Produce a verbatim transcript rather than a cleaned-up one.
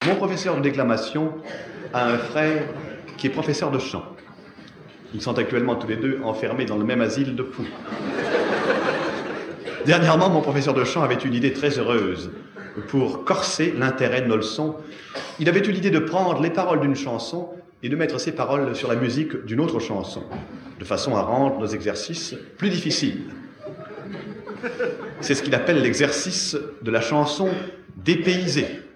Mon professeur de déclamation a un frère qui est professeur de chant. Ils sont actuellement tous les deux enfermés dans le même asile de fous. Dernièrement, mon professeur de chant avait une idée très heureuse. Pour corser l'intérêt de nos leçons, il avait eu l'idée de prendre les paroles d'une chanson et de mettre ces paroles sur la musique d'une autre chanson, de façon à rendre nos exercices plus difficiles. C'est ce qu'il appelle l'exercice de la chanson dépaysée.